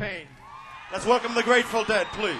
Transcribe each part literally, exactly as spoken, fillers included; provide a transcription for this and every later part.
pain. Let's welcome the Grateful Dead, please.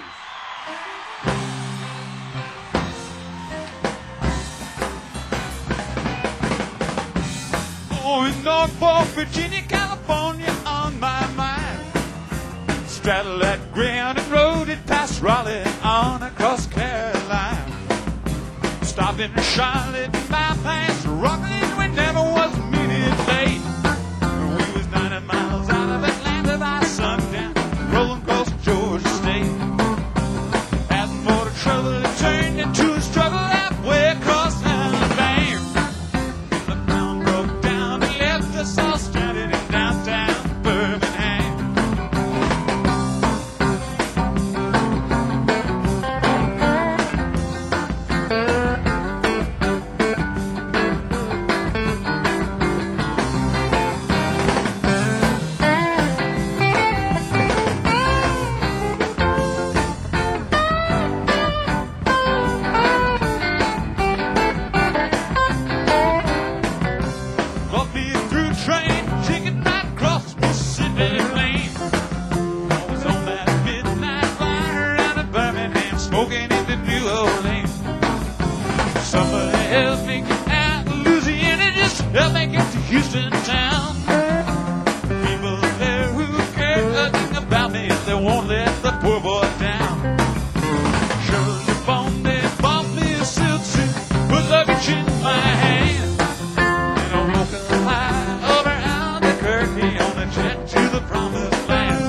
Oh, in Norfolk, Virginia, California, on my mind. Straddle that Greyhound and rode it past Raleigh on across Carolina. Stopped in Charlotte, bypassed Rockland, we never was a minute late. We was ninety miles out of Atlanta by sundown, rolling across Georgia State. Asking for the trouble, it turned into a struggle halfway across Alabama. The ground broke down and left us all stranded in downtown Birmingham. Houston town. People there who care nothing about me, they won't let the poor boy down. Surely born, they bought me a silk suit, put luggage in my hand, and I'm walking high over Albuquerque on a jet to the promised land.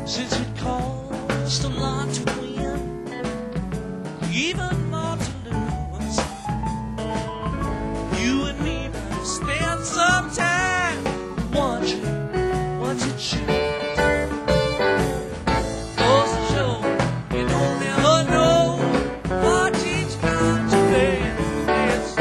since it cost a lot to win, even more to lose. You and me might spend some time watching what you choose. Goes to show you don't never know what each got to pay. It's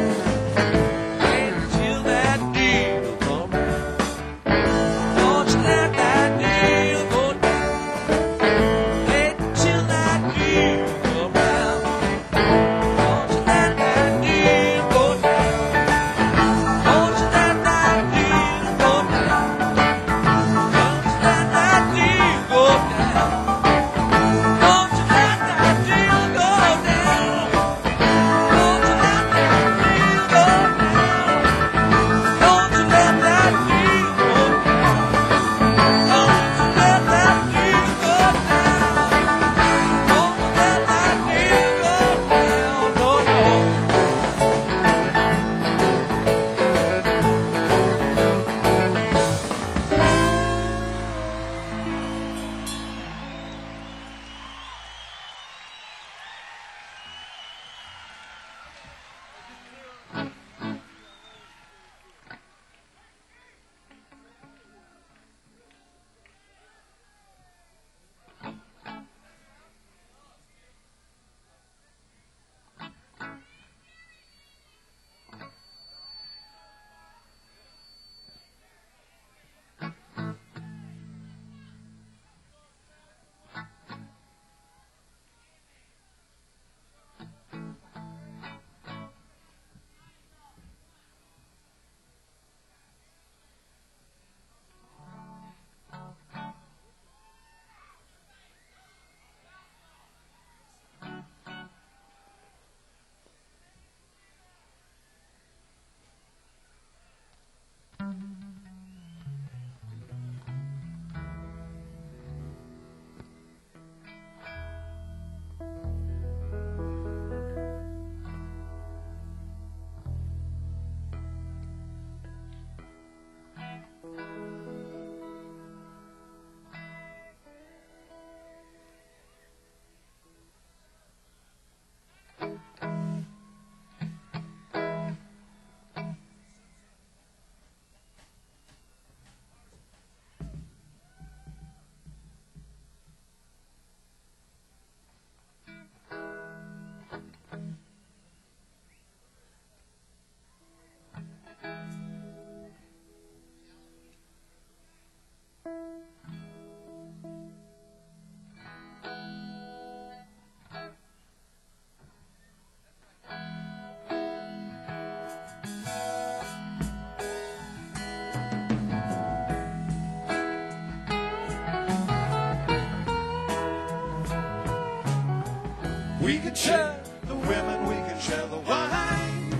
until that deal come round. Don't you let that deal go down. Wait till that deal come round. Don't you let that deal go down. Don't you let that deal go down. Don't you let that deal go down. Don't you let that deal go down. Don't you let that deal go down. Don't you let that deal go down. Don't you let that deal go down. Don't you let that deal go down. No, no. We can share the women, we can share the wine.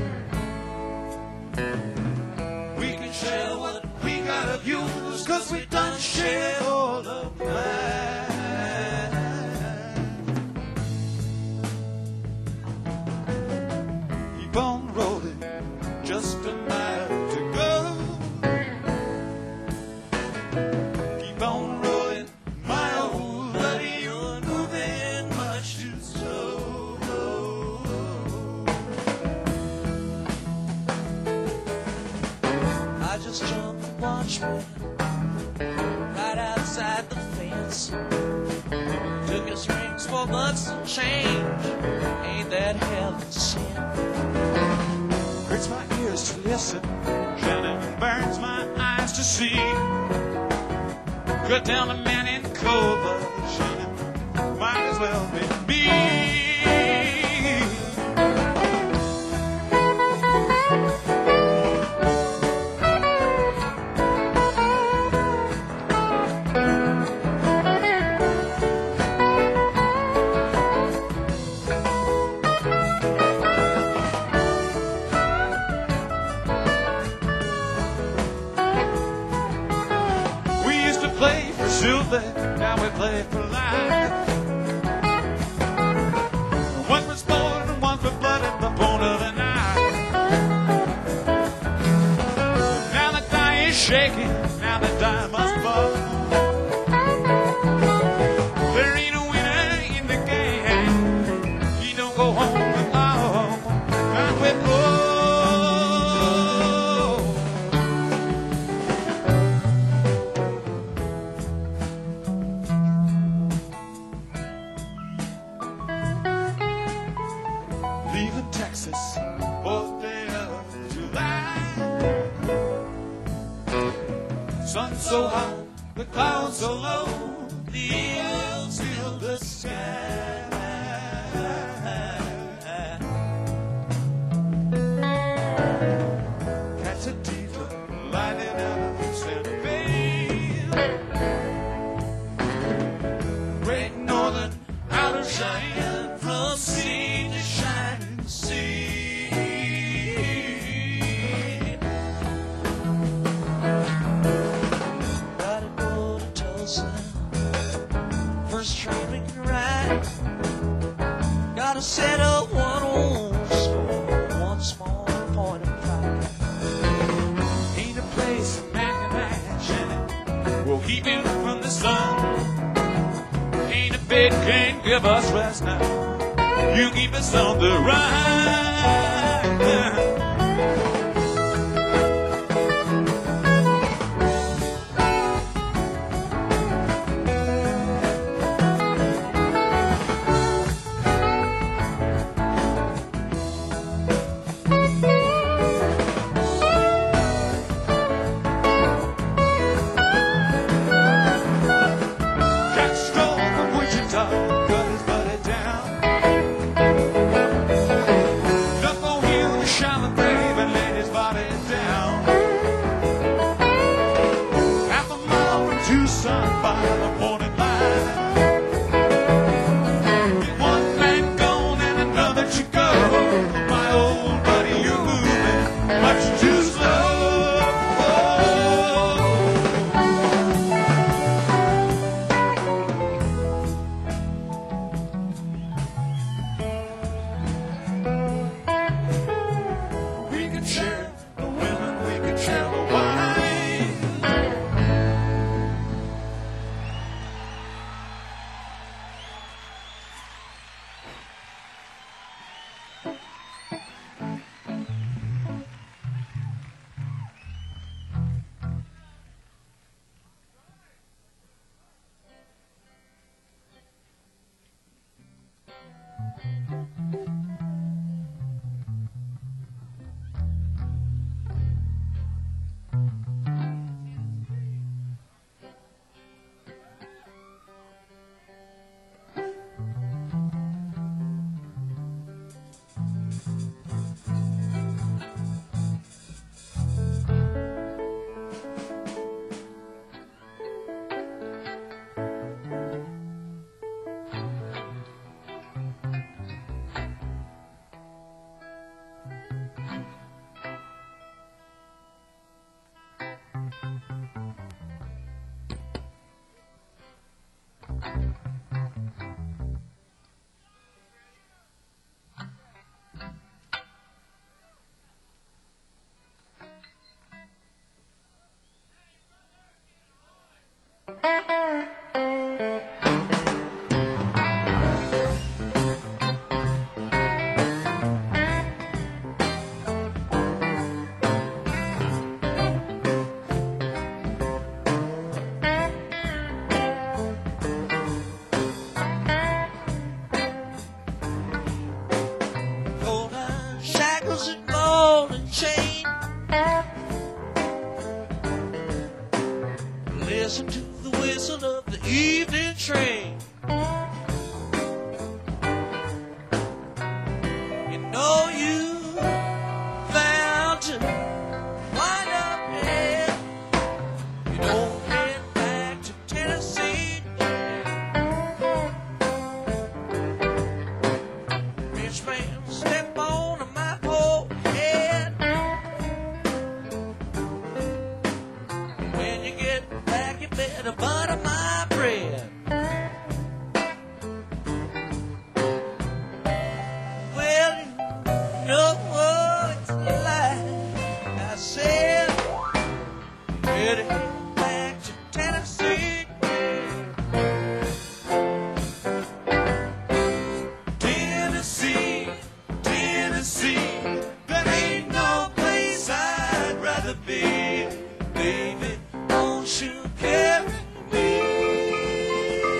We can share what we got of yours, cause we done share all of mine. Keep on rolling, just a mile to go. Keep on rolling, my old buddy, you're moving much too slow. I just jumped the watchman right outside the fence. Took his rings for bucks and change. Ain't that hell of a sin? Hurts my ears to listen, Shannon, burns my eyes to see. Cut down a man in cold blood, Shannon, might as well be me. We used to play for silver, now we play for life. One for sport and one for blood at the point of the knife. Now the die is shaking, now the die must fall. so high, the clouds so low, the eagles fill the sky. Catch a diva lighting out of Santa Fe. Great Northern outer Cheyenne, from sea to shining sea. Gotta go to Tulsa, first train we can ride. Gotta settle one old score, one small point of pride. Ain't a place a man can imagine will keep you from the sun. Ain't a bed can't give us rest now. You keep us on the run. Jack Stroll from Wichita cut his buddy down. Knuckle Hill to Shallow Grave and laid his body down. Half a mile from Tucson by the morning light. With one man gone and another to go, my old buddy, you're moving much too slow. We could share the women, we could share the wine. Gold iron shackles and golden chain. Listen to the whistle of the evening train. You know you found to wind up here. You don't head back to Tennessee. Rich man, step on my forehead. When you get back, you better butter my bread. Well, you know it's a lie. I said, better get back to Tennessee. Tennessee, Tennessee, that ain't no place I'd rather be. Baby, won't you carry me?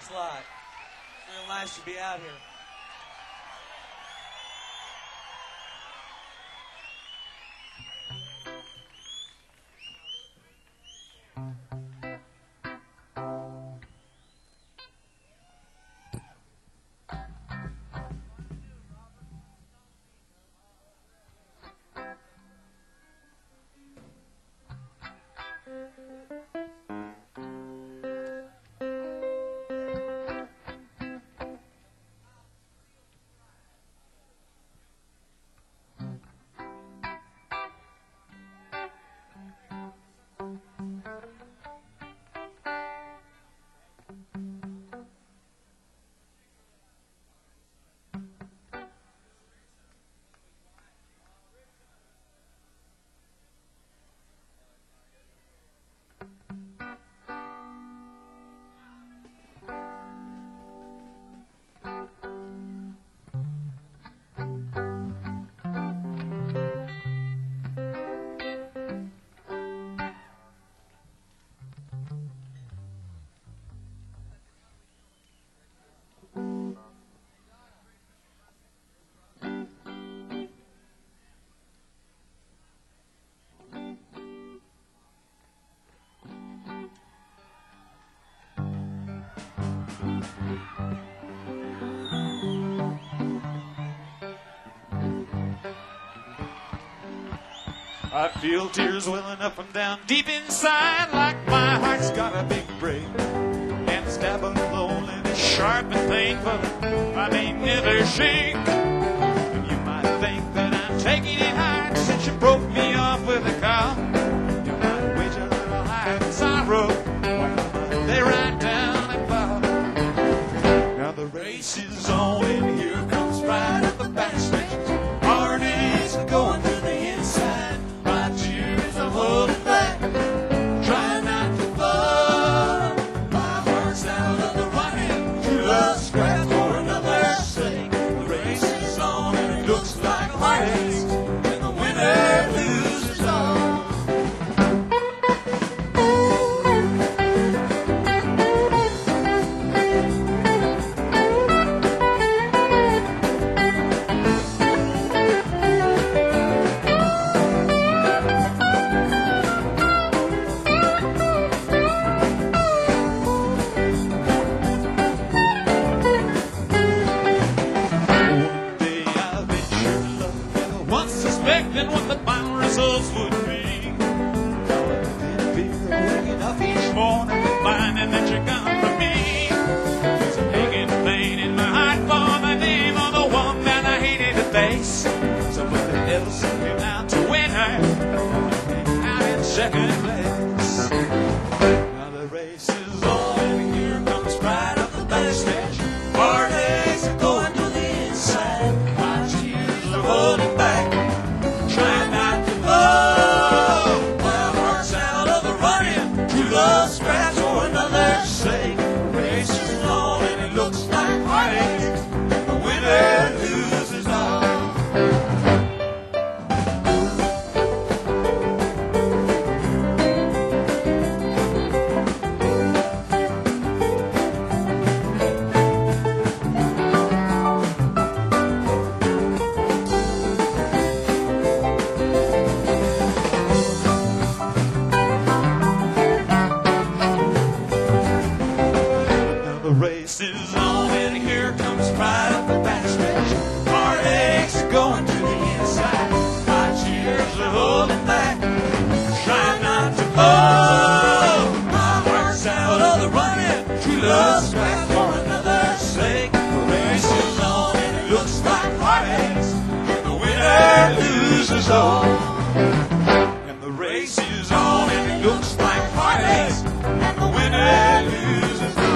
Thanks a lot. Real nice to be out here. I feel tears welling up and down deep inside, like my heart's got a big break. And the stab of loneliness sharp and painful, I may never shake. And you might think that I'm taking it hard since you broke me off with a call. You might wage a little high sorrow while they ride down and fall. Now the race is on and here comes pride at the backstretch. Heartaches are going through the inside. Holding back, trying not to fall. My heart's out of the running, true love scrap for another's sake. The race is on and it looks like heartaches, and the winner loses all. Expecting what the final results would be. Now I didn't feel waking up each morning and finding that you're gone from me. There's a aching pain in my heart for the name of the one that I hated to face. Somebody else came out to win her, out in second place. Now the race is on and here comes pride up the backstretch. Heartaches are going to the inside. My tears are holding back. Try not to fall. My heart's out of the running. True love scraps for another's sake. The race is on and it looks like heartache. The winner loses all. The race is on and here comes pride up the backstretch. Heartaches are going to the inside. My tears are holding back. Try not to fall. My heart's out of the running. True love scrap for another's sake. The race is on and it looks like heartaches, and the winner loses all. And the race is on and it looks like heartaches, and the winner loses all.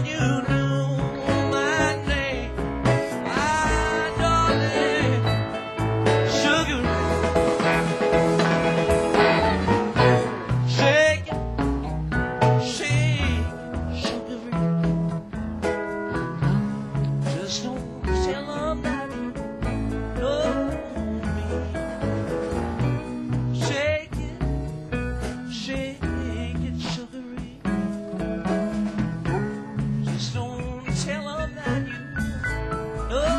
forget you knew my name, my darling, sugar. Shake it, shake it, sugar. Just don't tell them that you know me. Shake it, shake it, sugary. Just don't tell them that you know.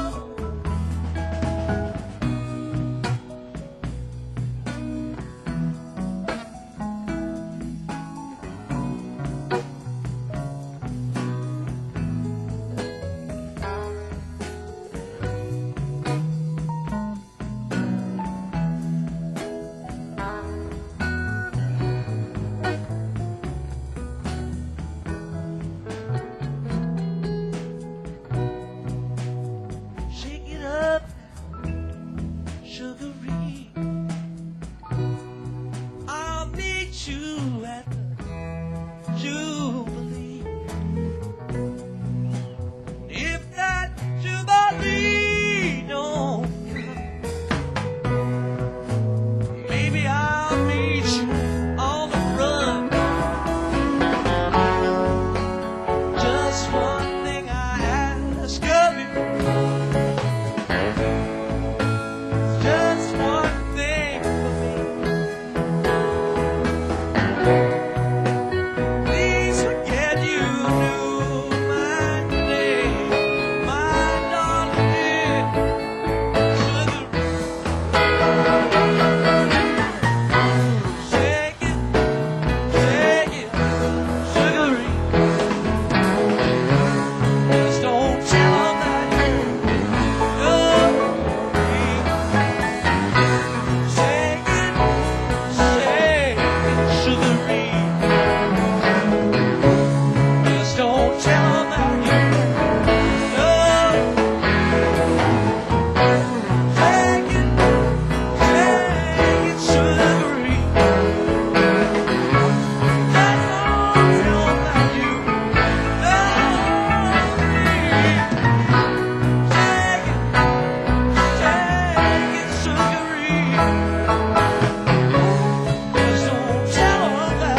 Shake it up, sugary. I'll meet you at the Jubilee. If that Jubilee don't come, maybe I'll meet you on the run. Just one thing I ask of you. Just one thing for me. Please forget you knew my name, my darling, sugar. Shake it, shake it, sugary. Just don't tell them that you know me. Shake it, shake it, sugary. Just don't tell them that you know. Shake it, shake it, sugary. Just don't tell them that you know me. Shake it, shake it, sugary. Just don't tell them that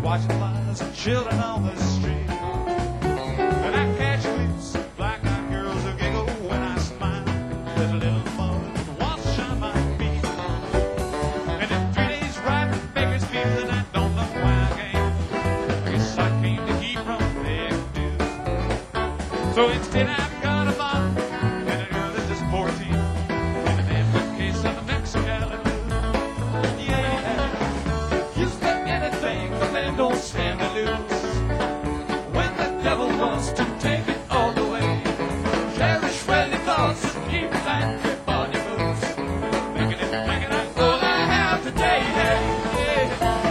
watching flies and children on the street. And I catch a glimpse of black-eyed girls who giggle when I smile. There's a little mud that wants to shine my feet. And in three days riding to Bakersfield, and I don't know why I came. I guess I came to keep from big dudes. So instead I've got a bomb and a girl that's just fourteen. And an infant case of the Mexicali blues. Yeah, you spend anything, but man don't stand to lose. When the devil wants to take it all the way, cherish friendly thoughts and keep that grip on your moves. Making it, making it all I have today. Hey, hey.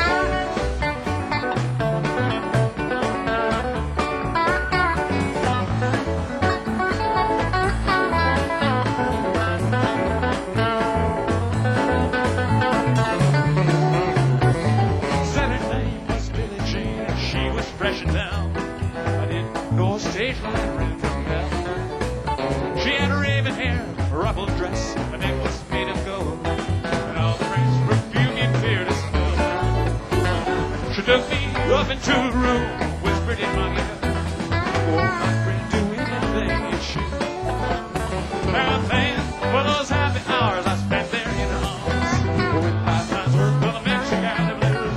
Said her name was Billie Jean, and she was fresh and down. I didn't know a stage line ran from hell. She had raven hair, a ruffled dress, a necklace made of gold, and all the French perfume you fear to smell. She took me up into a room, whispered in my ear, "Oh, my friend, do anything you choose." And then, for those happy hours I spent there in her arms, with lifetime's worth of the Mexicali blues.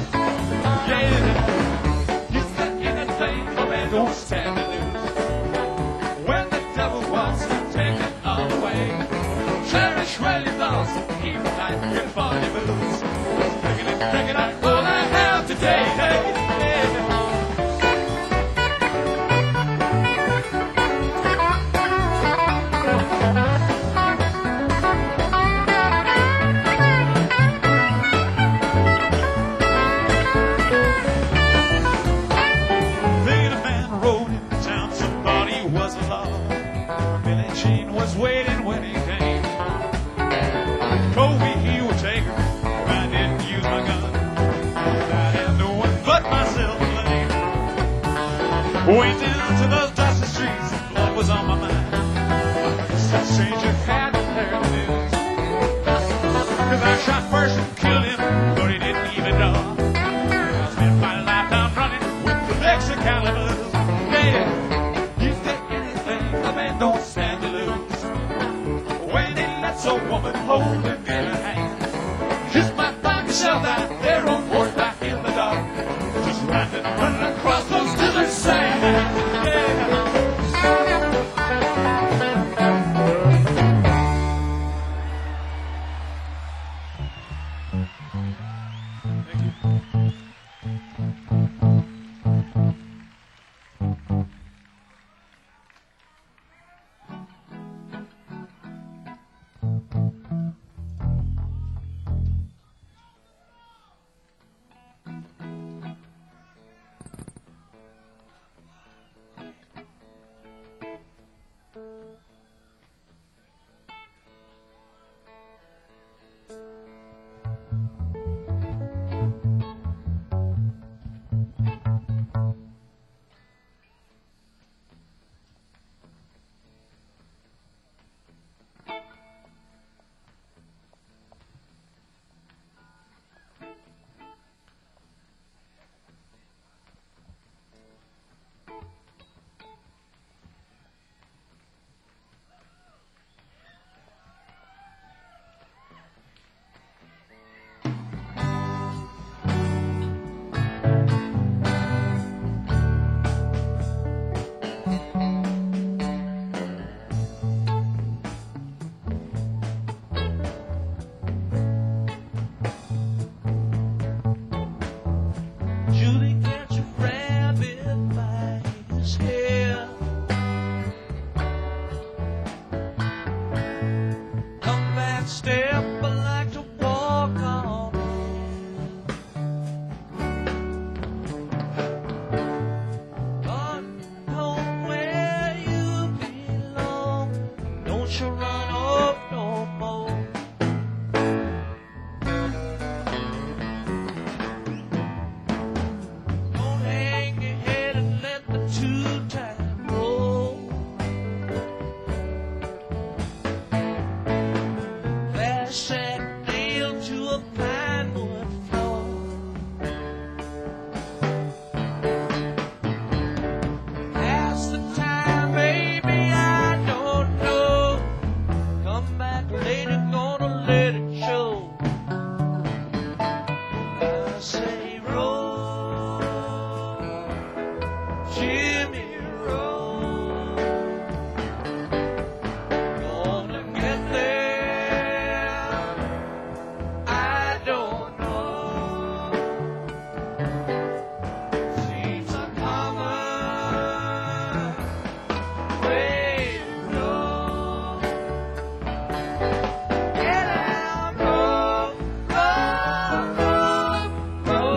Yeah, you said anything, but man don't stand to lose. When the devil wants to take it all away, cherish well your thoughts, keep tight grip on your boots. Taking it, taking it, all I have today. Hey, yeah. Then a man rode into town, somebody was alive. Billie Jean was waiting when he came. Told me he would take her if I didn't use my gun. I had no one but myself to blame. Went down to those dusty streets, and blood was on my mind. I guess that stranger had heard the news. 'Cause I shot first and killed him, but he didn't even know. I spent my lifetime running with the Mexicali blues. Yeah, you said anything, a man don't stand to lose. When he lets a woman hold him in her hand, just might find yourself out there on horseback in the dark, just running, running across those desert sands. Yeah. Thank you. just say roll, Jimmy, roll. Gonna get there, I don't know. Seems a common way to go. Get out, roll, roll, roll, roll.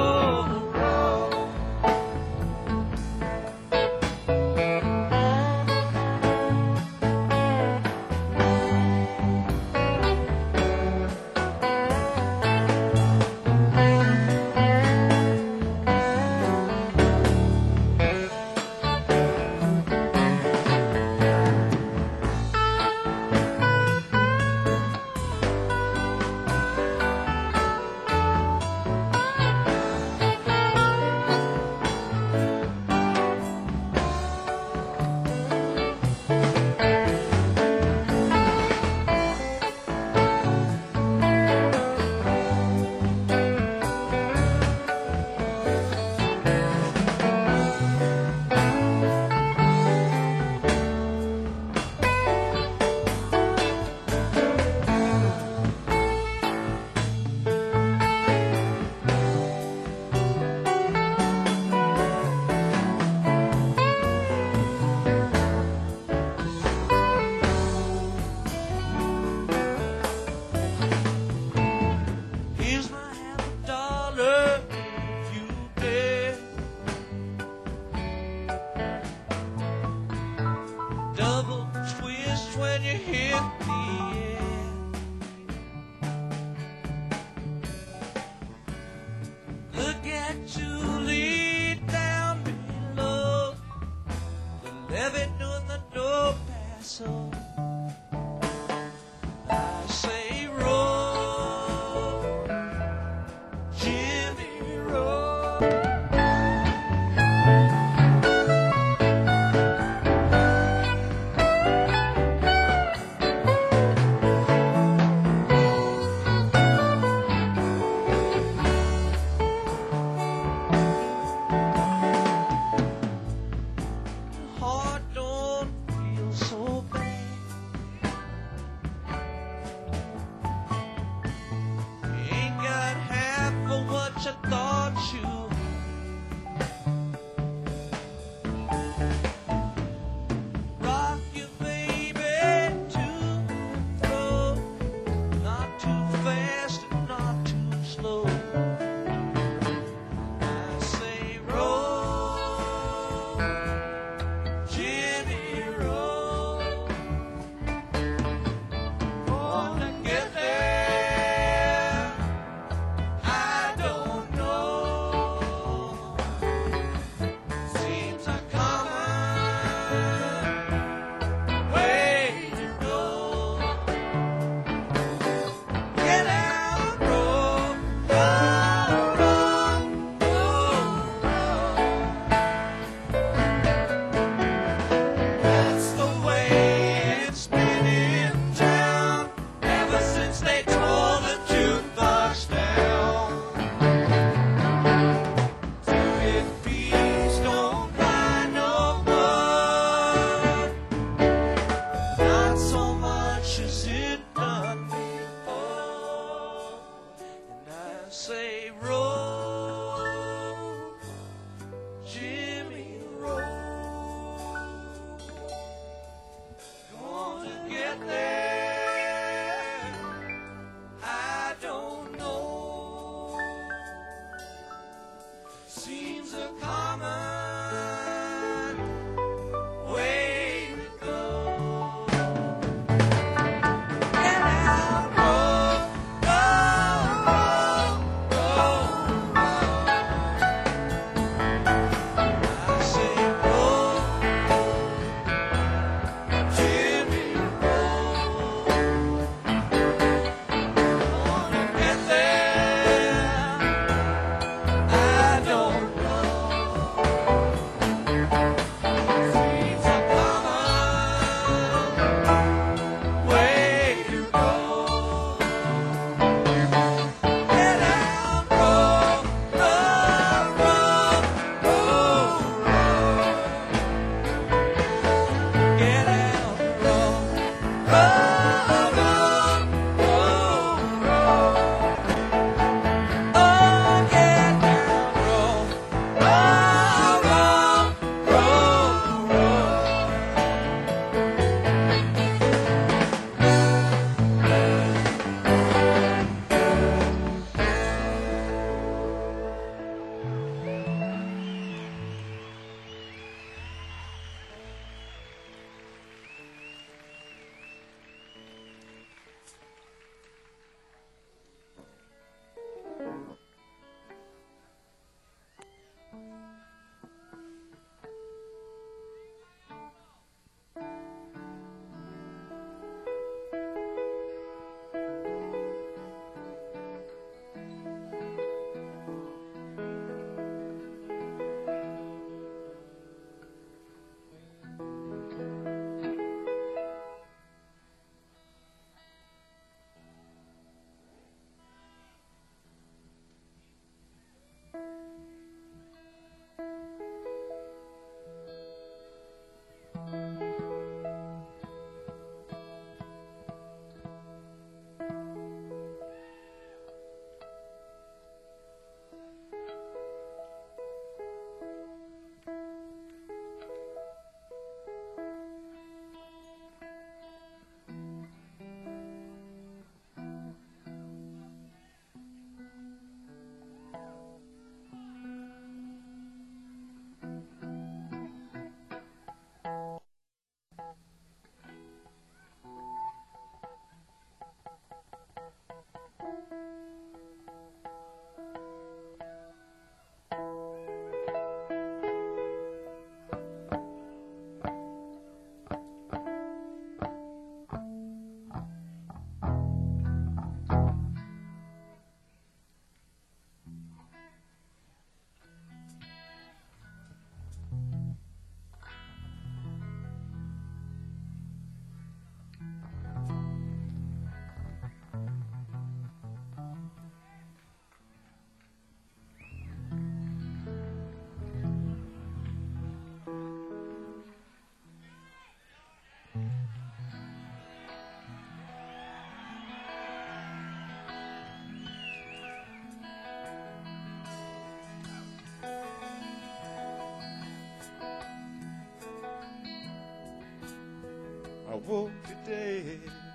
I woke today.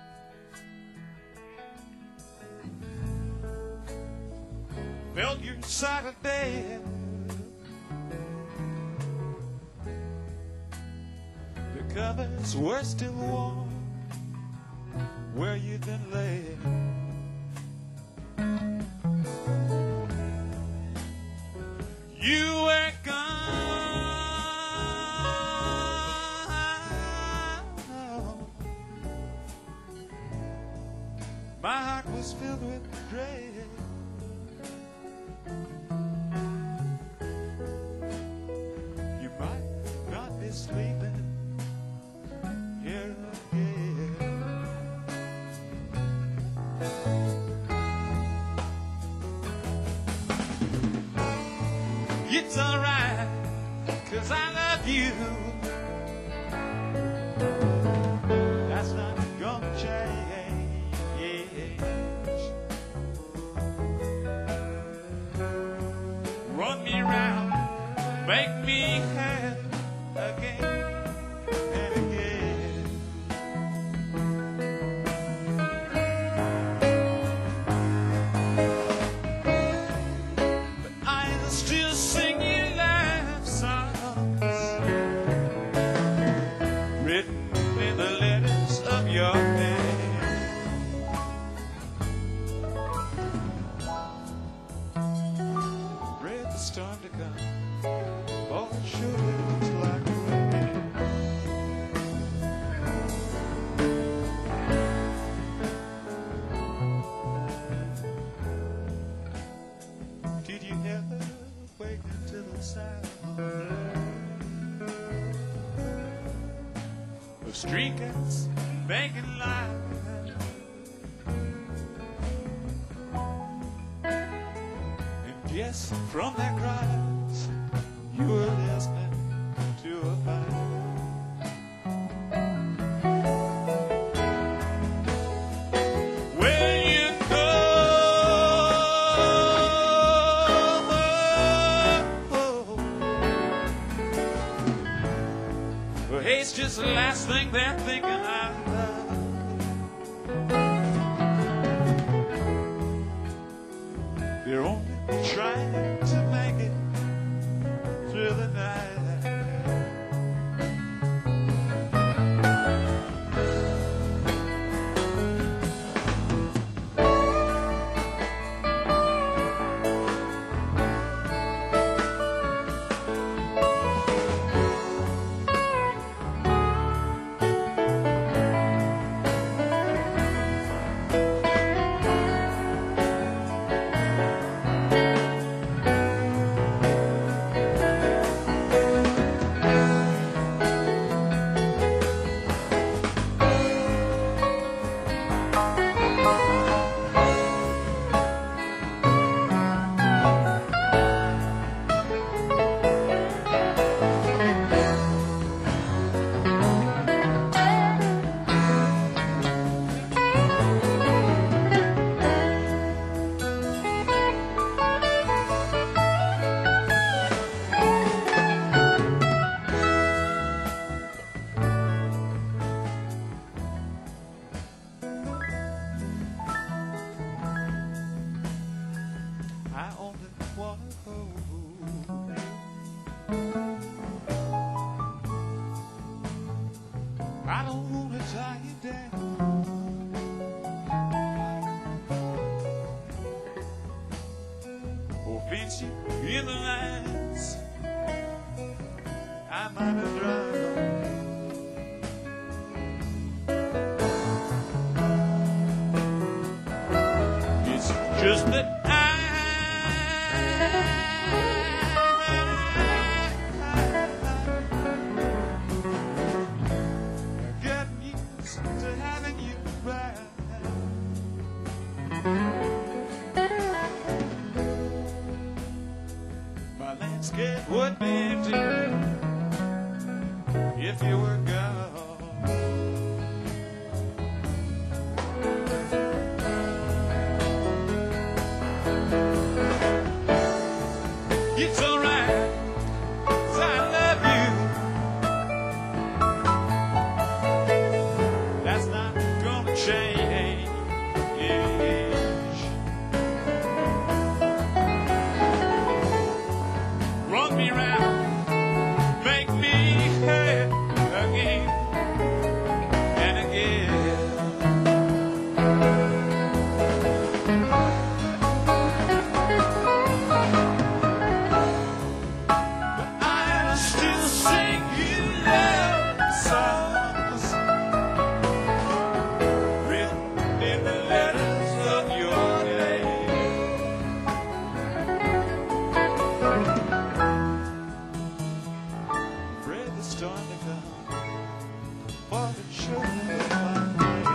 Felt your Saturday. The covers were still warm where you'd been laid. You were gone. My heart was filled with dread. You might not be sleeping here again. It's alright, 'cause I love you. That's not gonna change. Run me round, make me have again and again. But I'll still sing you love songs written in the letters of your hand. Read the storm to come. Oh, it sure looks like rain. Did you ever wake to the sound of street cats making life? And yes, from their cries, you were listening to a band. Where you go? Well, hate's just the last thing they're thinking of. They're only trying to make it through the night. I only want to hold you. I don't want to tie you down. Or fence you in the lines I might have drawn. It's just that my landscape would be empty if you were gone. It's alright, 'cause I love you. me round, make me hurt again and again. But I'll still sing you love songs written in the letters of your name. Pray the storm to come, for it sure look like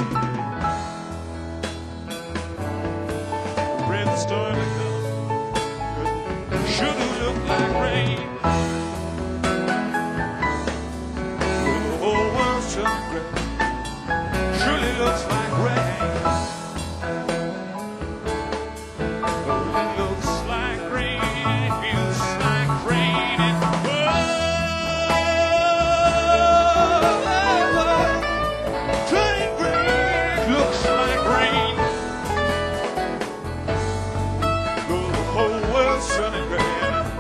rain. Pray the storm to come, it sure look like rain. The whole world's turning gray, surely looks like rain. Oh, it looks like rain, it feels like rain, and turning gray looks like rain. Oh, the whole world's turning gray.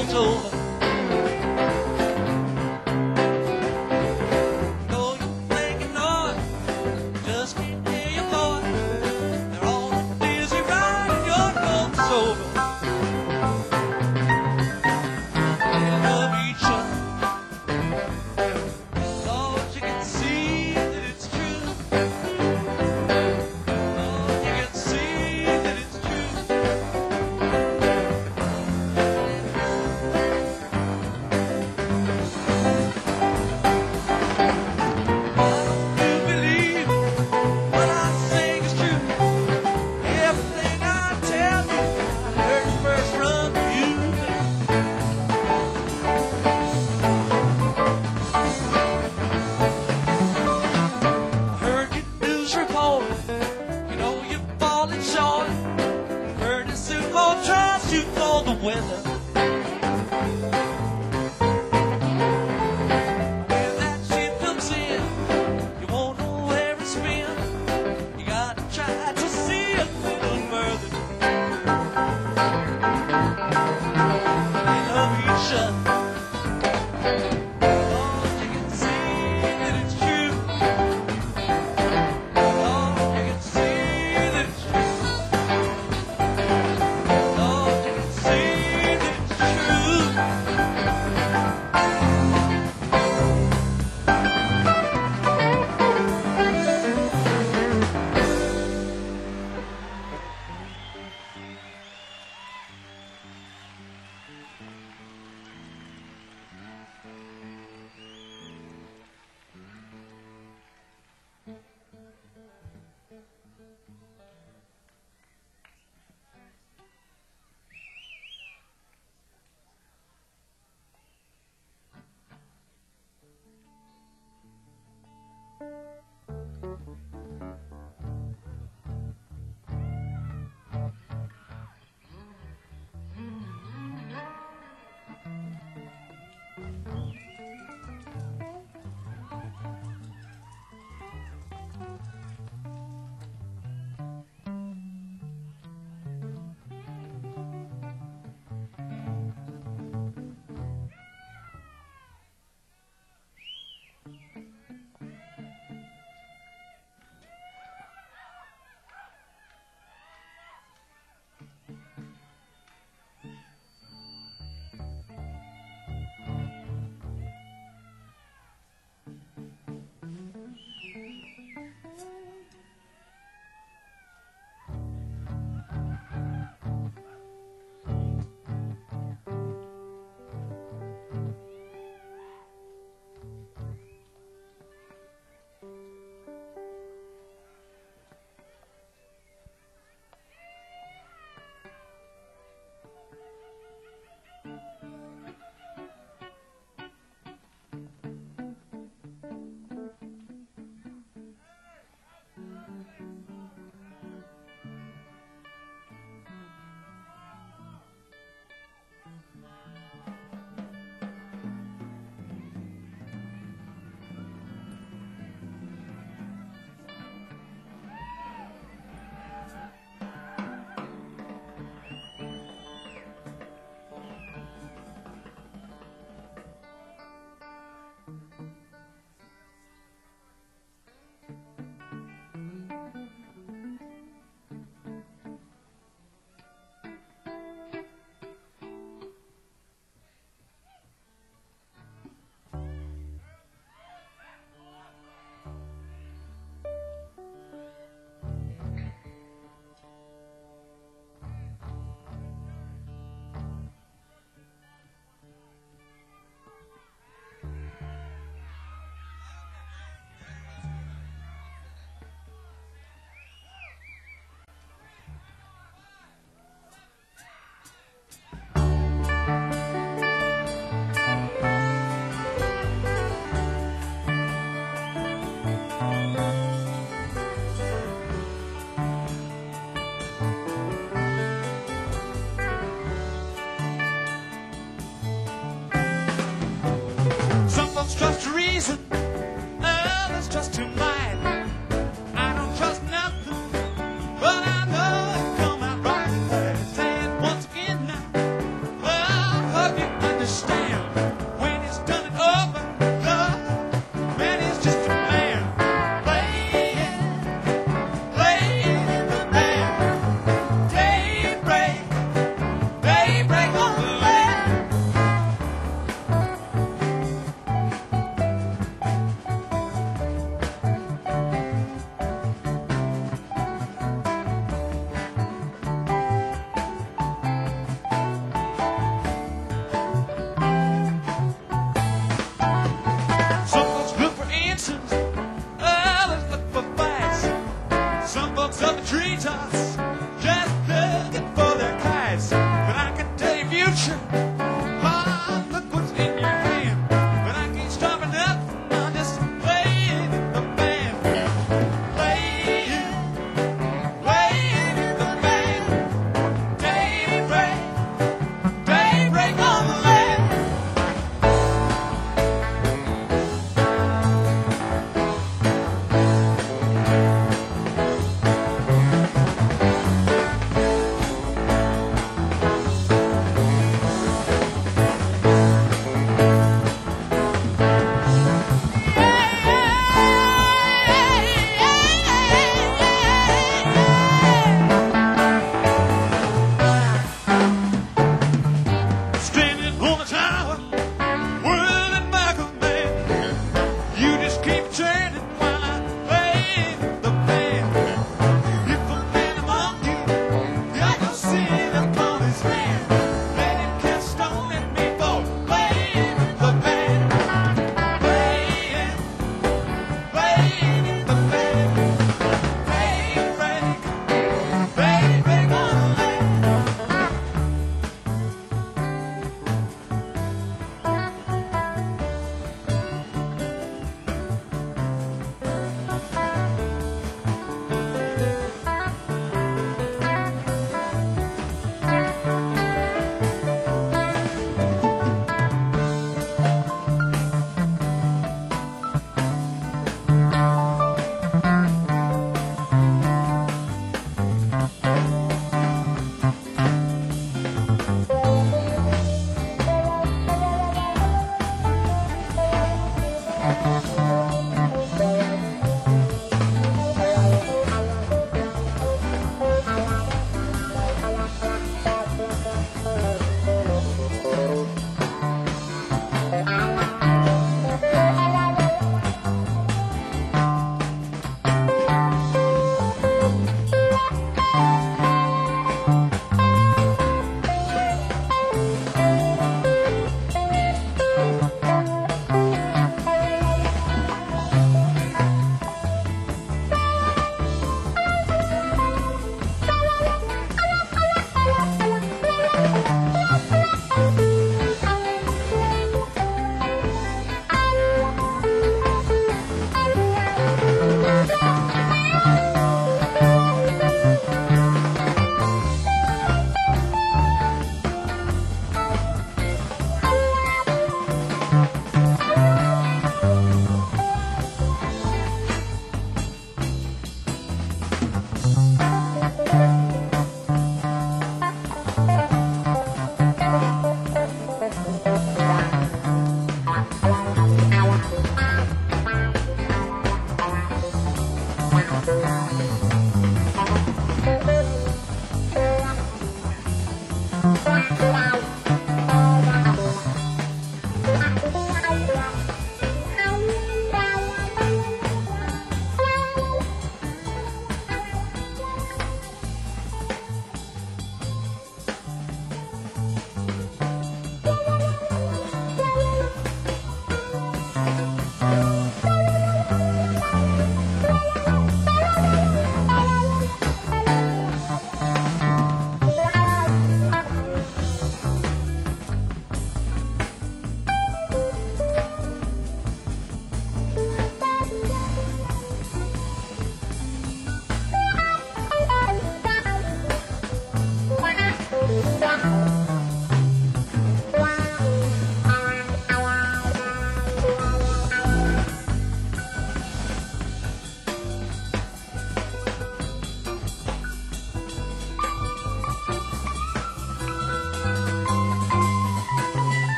roll's over. Know you think you know it, just can't hear your voice. They're all busy riding your roll's over. They love each other. Lord, you can see that it's true. Lord, you can see that it's true. You believe what I say is true. Everything I tell you, I heard it first from you. I heard your news report. You know you're falling short. Heard the Super Bowl tries you for the weather. When that ship comes in, you won't know where it's been. You gotta try to see a little further. They love each other. Lord, you can see that it's true. Lord, you can see that it's true. Lord, you can see that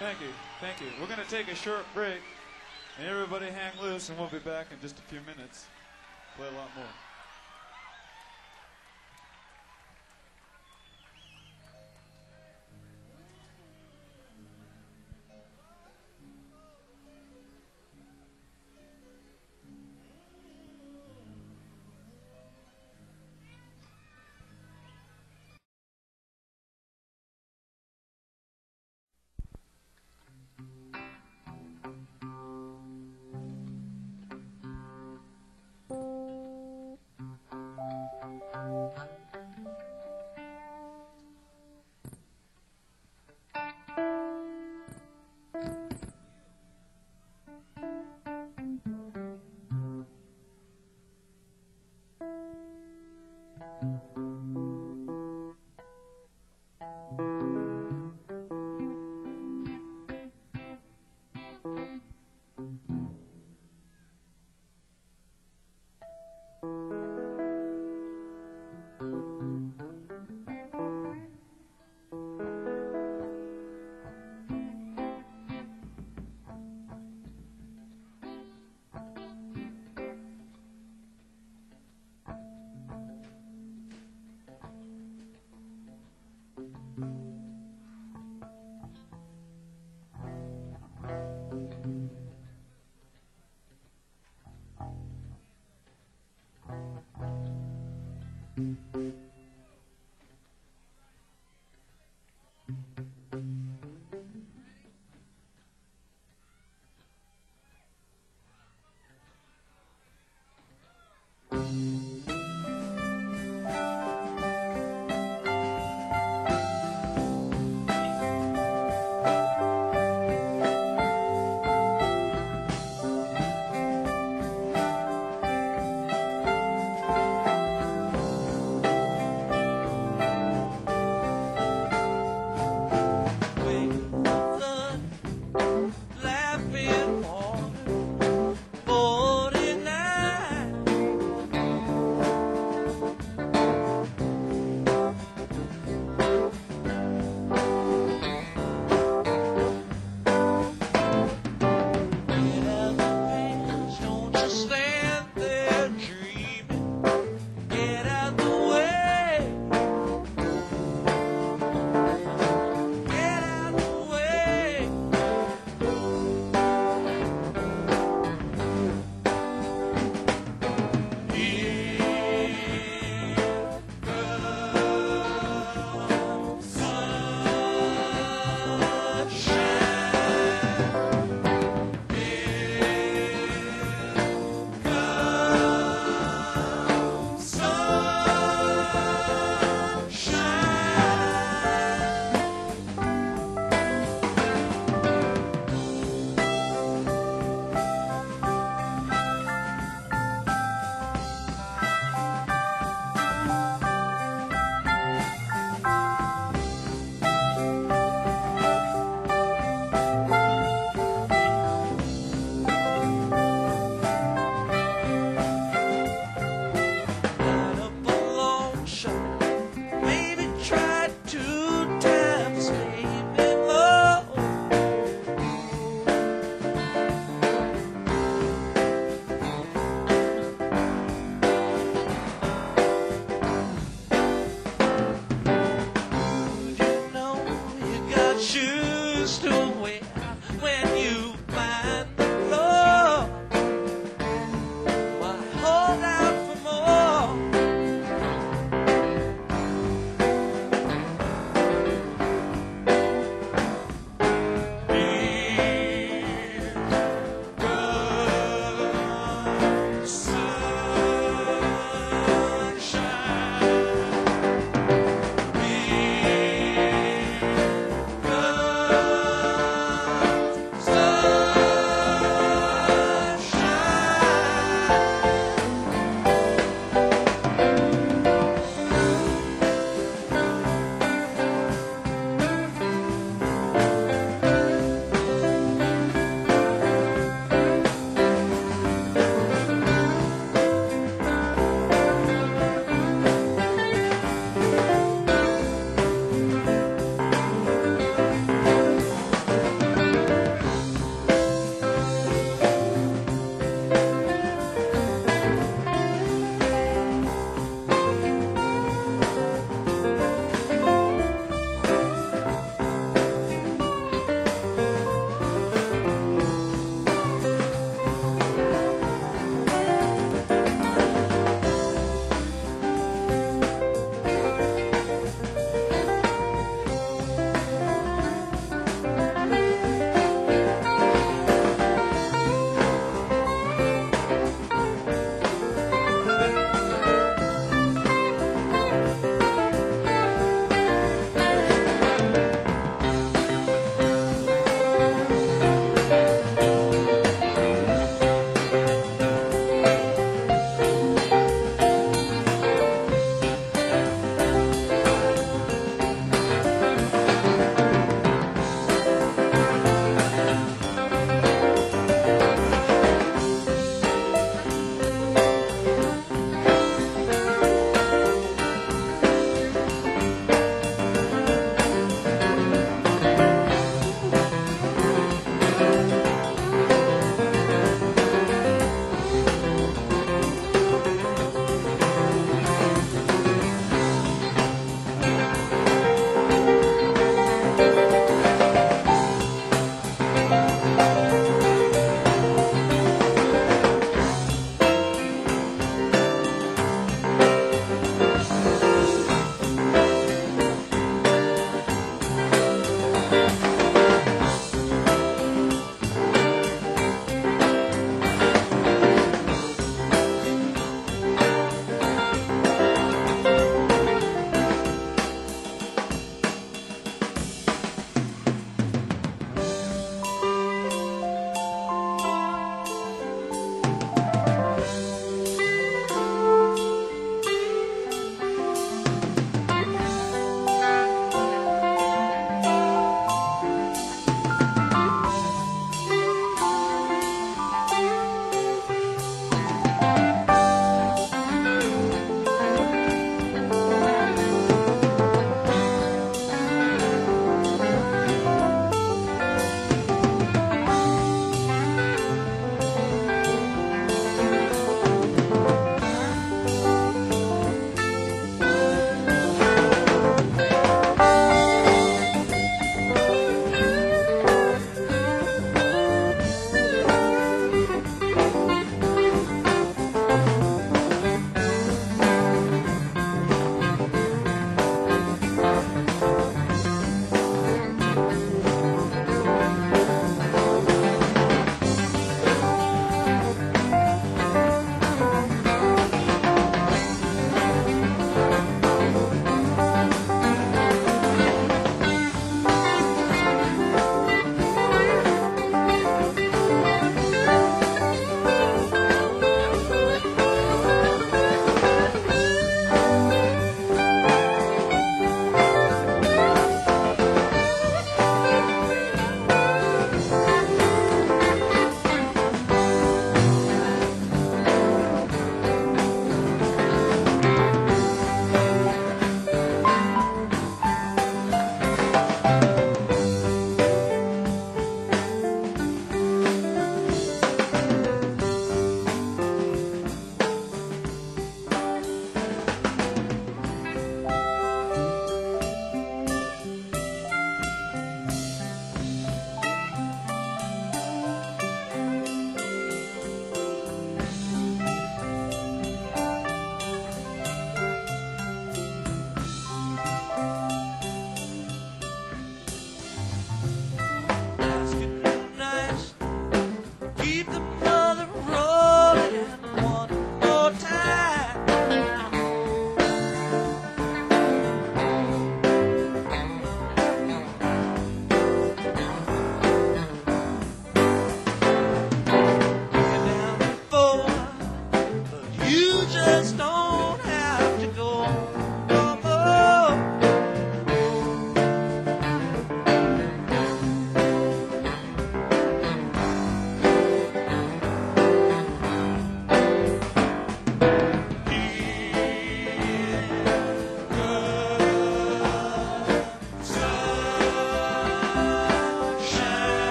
Thank you. Thank you. We're going to take a short break, and everybody hang loose, and we'll be back in just a few minutes. Play a lot more.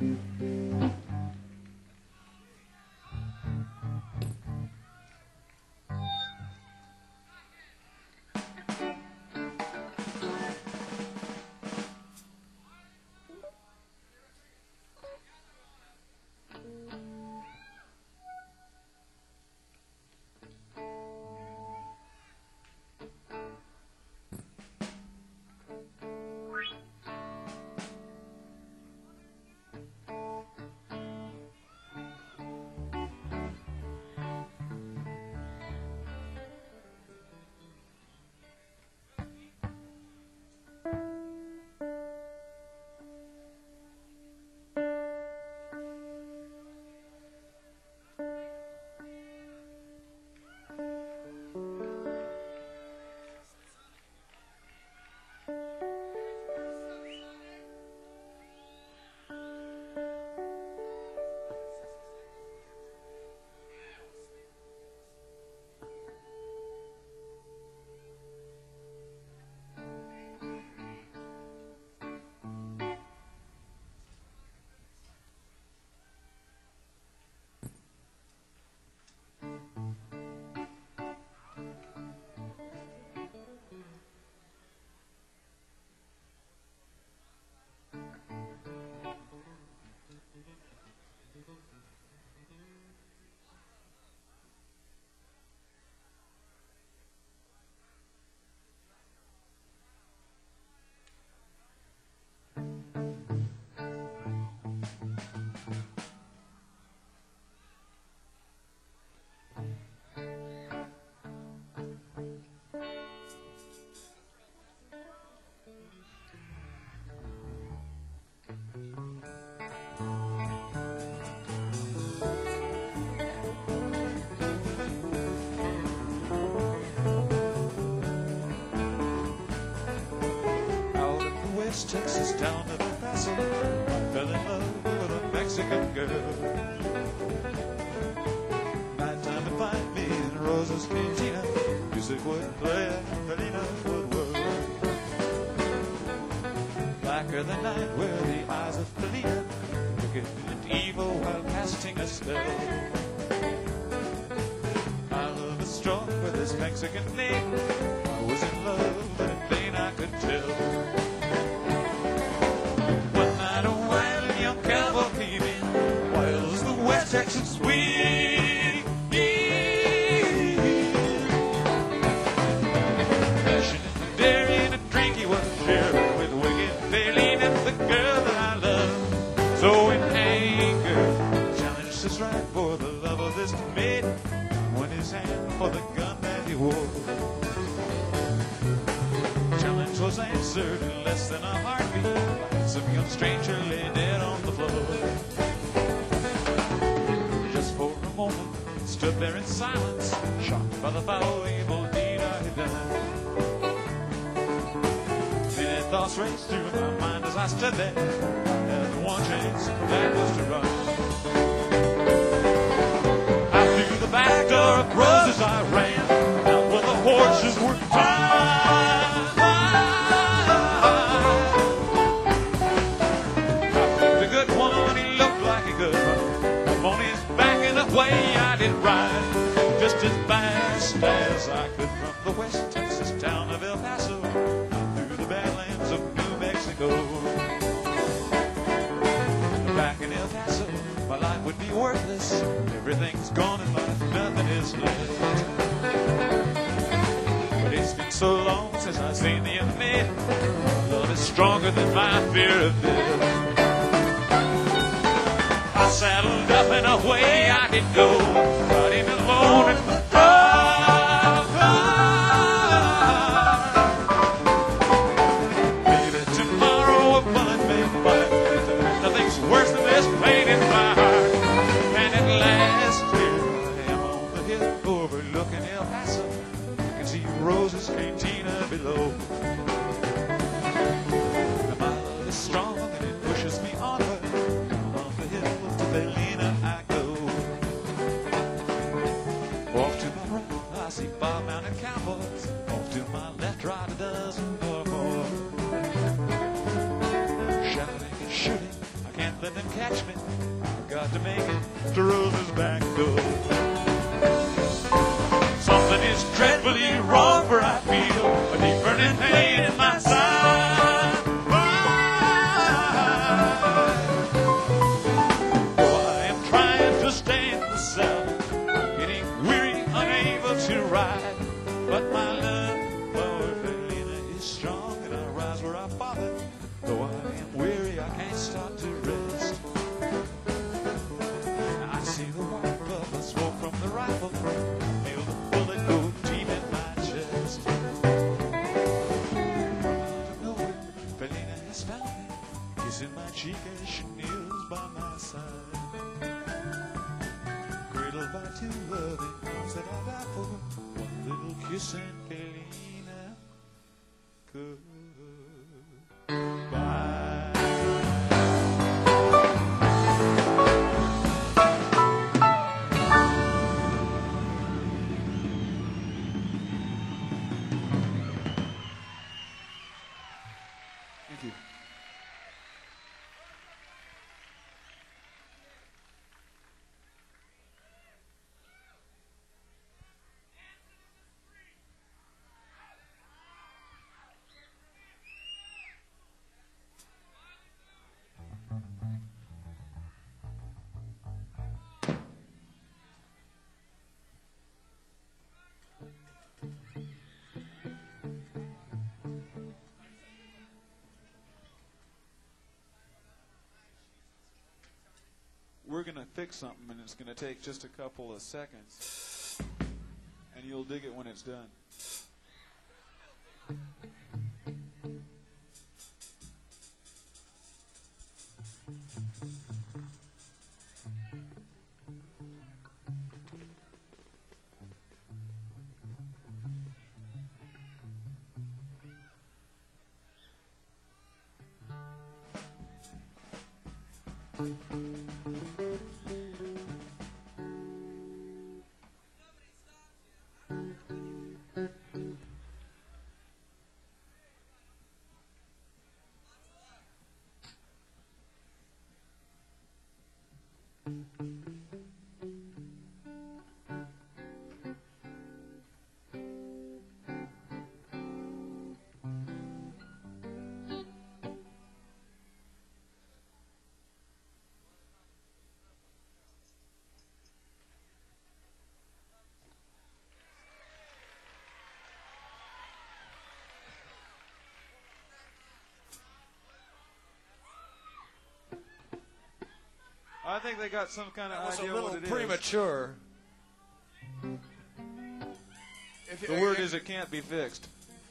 West Texas town of El Paso, I fell in love with a Mexican girl. Nighttime to find me in Rosa's Cantina. Music would play and Felina would whirl. Blacker than night were the eyes of Felina, wicked and evil while casting a spell. My love is strong with this Mexican name. I was in love, but in vain I could tell. Texas wind, passion and daring and drink he was sharing with wicked Felina, the girl that I love. So in anger, challenged his right for the love of this maiden, won his hand for the gun that he wore. Challenge was answered in less than a heartbeat. Some young stranger lay dead on the floor. Stood there in silence, shocked by the foul evil deed I had done. Many thoughts raced through my mind as I stood there, and the one chance that was to run. Out through the back door of Rosa's I ran, out where the horses were tied. I picked a good one, he looked like a good one. I'm on his back in the way I did ride, just as fast as I could from the West Texas town of El Paso out through the badlands of New Mexico. Back in El Paso, my life would be worthless. Everything's gone in life, nothing is left. But it's been so long since I've seen the unmet. Love is stronger than my fear of death. I saddled up and away I could go, riding alone in the dark. Maybe tomorrow a bullet may bite. Nothing's worse than this pain in my heart. And at last here I am on the hill overlooking El Paso. I can see Rosa's Cantina below. And my love is strong and it pushes me onward. Felina I go. Off to my right I see five mounted cowboys. Off to my left ride a dozen or more. Shouting and shooting, I can't let them catch catch me. I've got to make it to Rose's back door. Something is dreadfully wrong, for I feel a deep burning pain in my side. Oh, I am trying to stay in the cell, getting weary, unable to ride. But my love for Felina is strong, and I rise where I follow. Though I am weary, I can't stop to rest. I see the white puff of smoke from the rifle. Feel the bullet go deep in my chest. From out of nowhere, Felina has found me, kissing my cheek as she kneels by my side. Cradled by two loving arms that I die for. One little kiss and Felina goodbye. Thank you. We're going to fix something, and it's going to take just a couple of seconds, and you'll dig it when it's done. I think they got some kind of That was a idea little what it premature. is. The word is it can't be fixed.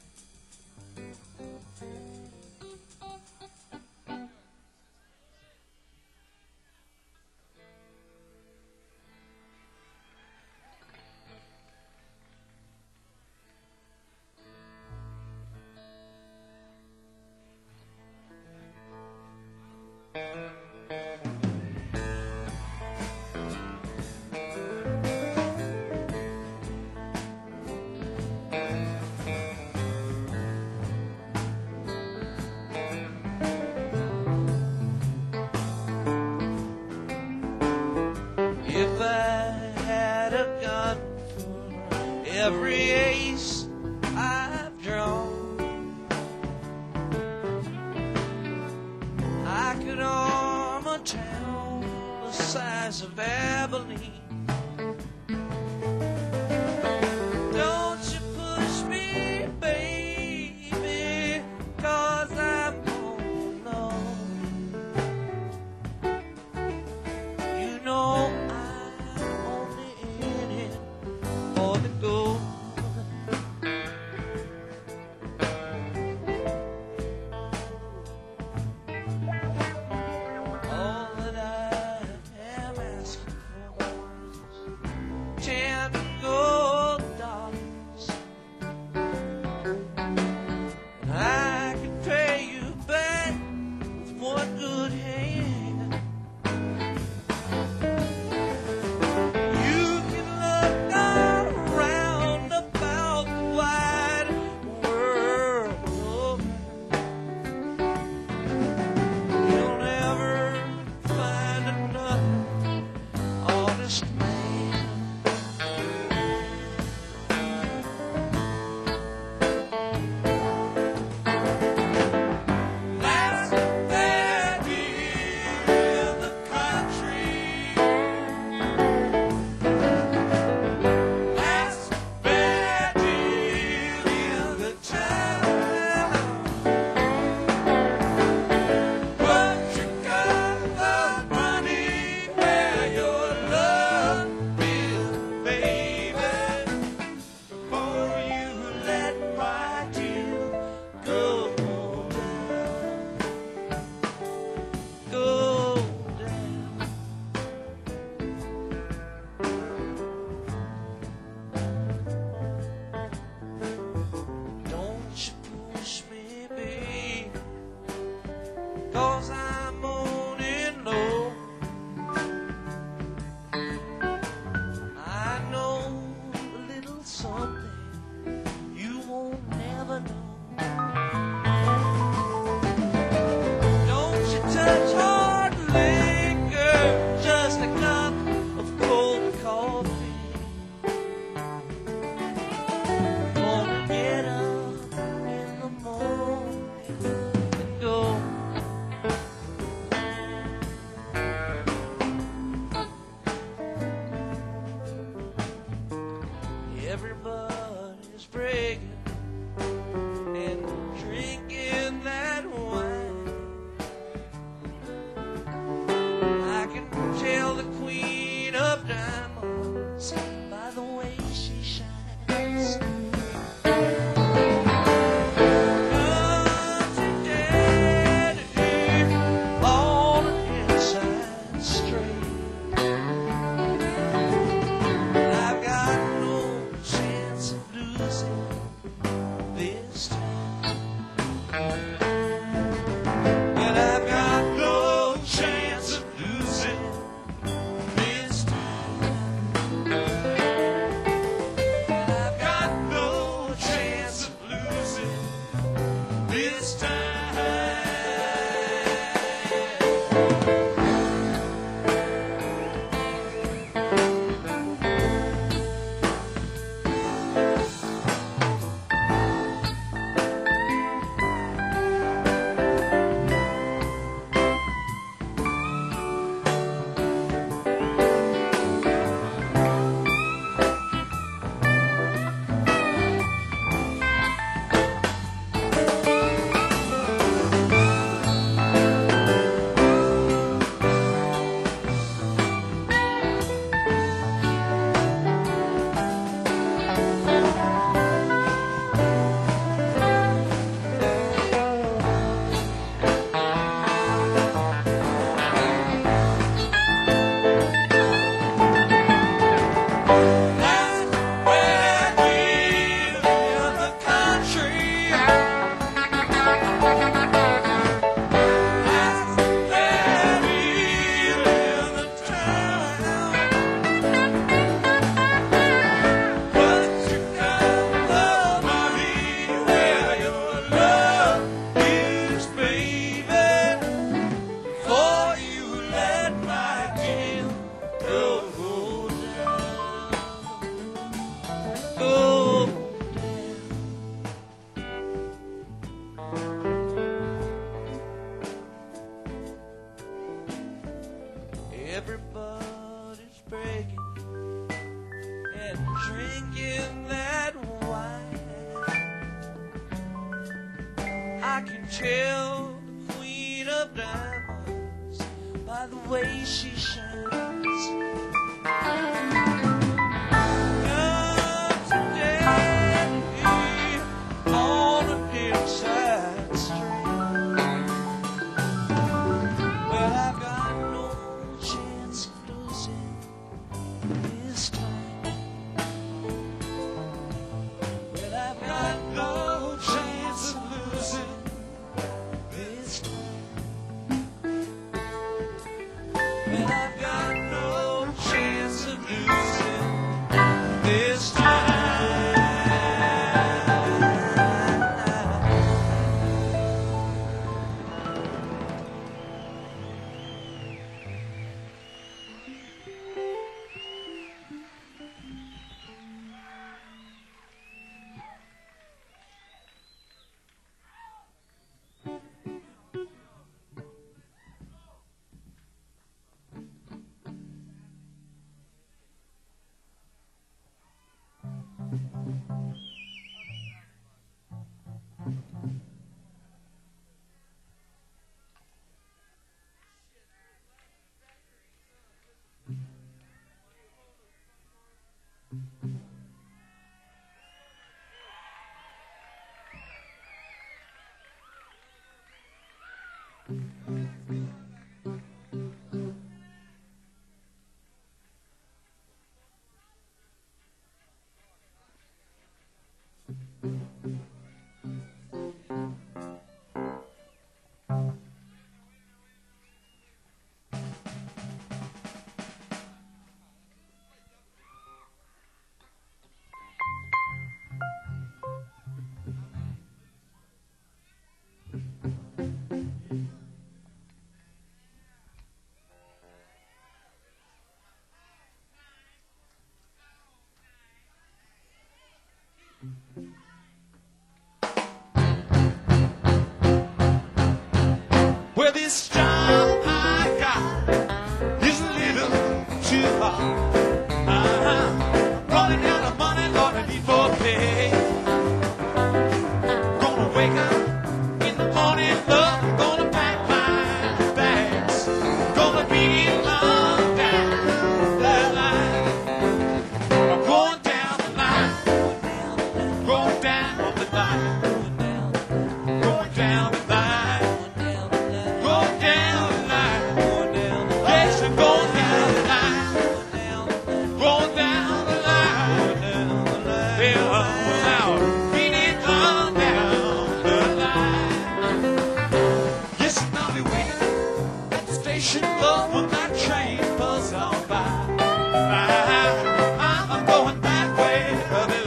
If I had a gun for every ace I've drawn, I could arm a town the size of Abilene. Don't you push me, baby, 'cause I'm home alone. You know all that 'cause I'm moaning low. I know a little something you won't never know. Don't you touch hard liquor, just a cup of cold coffee. Gonna get up in the morning and go. Everybody's breaking and drinking that wine. I can tell the queen of diamonds by the way she shines. Country daddy, all the inside straight. I've got no chance of losing this time. But I've got no chance of losing this time. And I've got no chance of losing this time. That's where we live in the country. That's where we live in the town. But you come home, mommy, where your love is, baby. For you let my deal go down, go down. Everybody's breaking and drinking that wine. I can tell the queen of diamonds by the way she shines. Country daddy, on the inside straight. Well, I've got no chance of losing this time. Well, I've got no chance of losing this time. Well, I've got no chance of losing this time. Well, this job I got is a little too hard. Uh-huh. Running out of money, Lord, I need more pay. Gonna wake up in the morning, love, gonna pack my bags. Gonna be long down the line. I'm going down the line. Going down the line. Going down the line. Going down the line. Yes, I'm going down the line. Going down the line. Yeah, now, meaning on down the line. Yes, and I'll be waiting at the station, love, when that train pulls on by. I, I'm going that way, I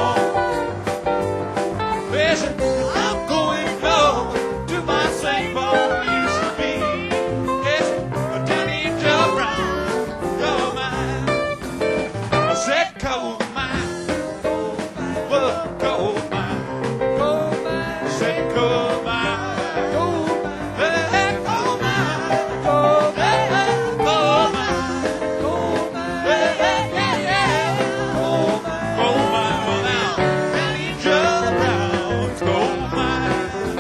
belong. Listen, I'm going home to my same old used to be. Yes, down in Joe Brown, coal mine. I said coal mine, well, coal mine. I said coal mine, hey, coal mine, hey, coal mine, hey, hey, hey, hey, coal mine. Well, now, down in Joe Brown's coal mine.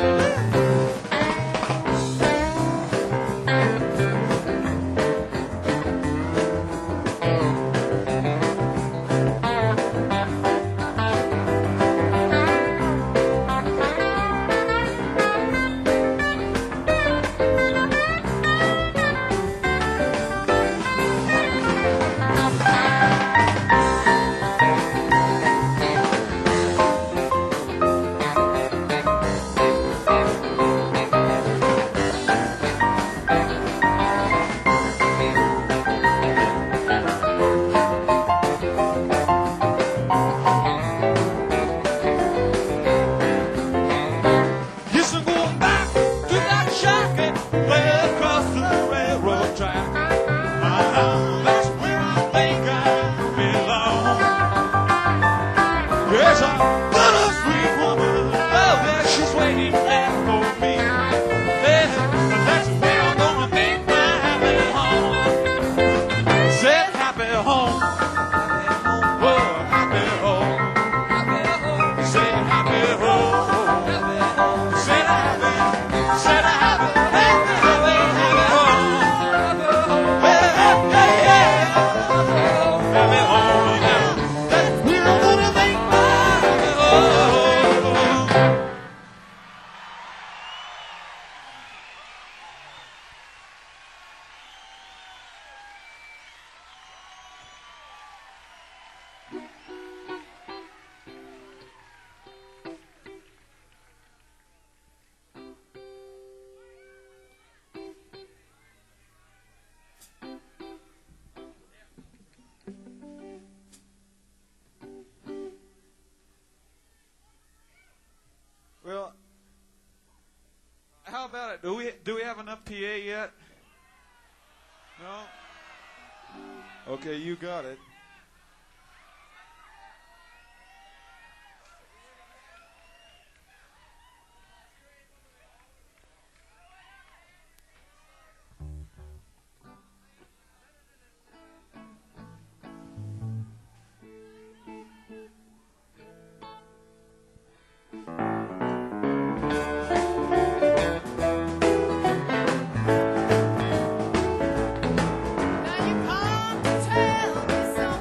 Yes, I'm going back to that shack and way across the railroad track. Uh-huh, that's where I think I belong. Yes, I got a sweet woman. Oh, yeah, she's waiting there for me. Yeah, that's where I'm gonna make my happy home. Said happy home. Oh, happy home. Say happy home. Said I happy, said I happy, happy, happy, happy home. Hey, hey, hey, hey. Happy home now. That's where I'm gonna make my happy home. Well, how about it? Do we do we have enough P A yet? No? Okay, you got it. Now you come to tell me so.